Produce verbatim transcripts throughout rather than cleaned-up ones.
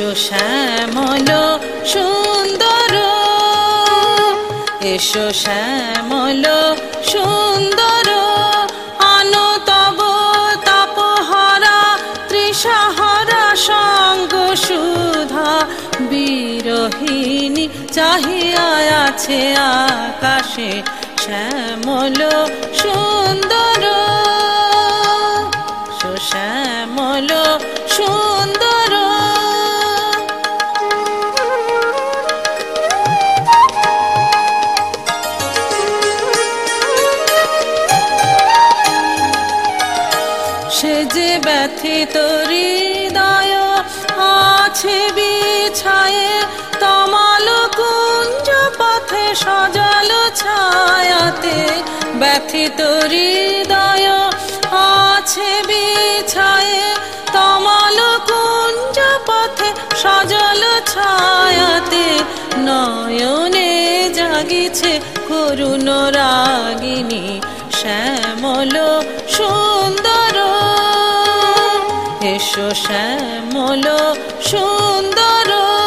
এসো শ্যামল সুন্দর, এসো শ্যামল সুন্দর, আনো তব তাপহারা তৃষাহারা সঙ্গ সুধা। বিরহিণী চাহিয়া আছে আকাশে শ্যামল সুন্দর, শ্যামল সুন্দর। সে যে ব্যথিত হৃদয় আছে বিছায়ে, তমাল কুঞ্জ পথে সজল ছায়াতে। ব্যথিত হৃদয় আছে বিছায়ে, তমাল কুঞ্জ পথে সজল ছায়াতে। নয়নে জাগিছে করুণ রাগিনী শ্যামল সুন্দর, এসো শ্যামল সুন্দর।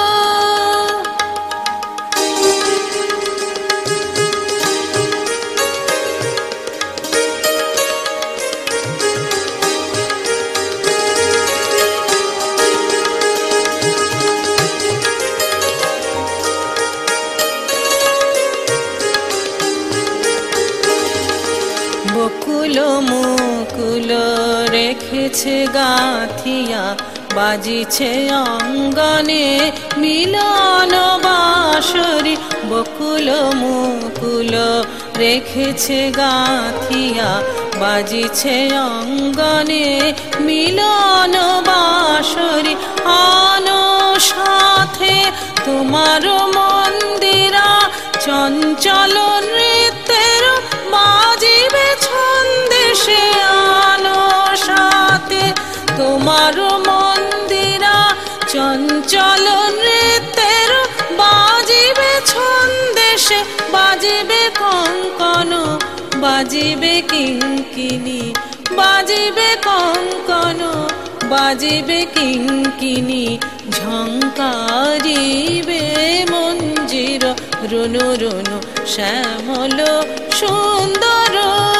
বকুল মুকুল রেখেছে গাঁথিয়া, বাজিছে অঙ্গনে মিলন বাঁশরি। বকুল মুকুল রেখেছে গাঁথিয়া, বাজিছে অঙ্গনে মিলন বাঁশরি। আনো সাথে তোমার মন্দিরা, চঞ্চল নৃত্যের বাজিবে ছন্দেশে। আনো সাথে তোমার মন্দিরা, চঞ্চল নৃত্যের বাজিবে ছন্দেশে। বাজিবে কঙ্কন, বাজিবে কিঙ্কিনি, বাজিবে কঙ্কন, বাজিবে কিঙ্কিনি। ঝঙ্কারিবে মঞ্জির রুনু রুনু শ্যামল সুন্দর,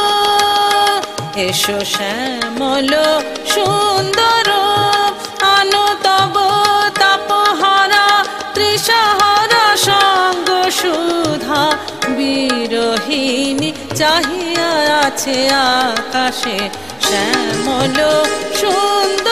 এসো শ্যামল সুন্দর। আনো তব তাপহারা তৃষাহারা সঙ্গ সুধা। বিরহিণী চাহিয়া আছে আকাশে শ্যামল সুন্দর।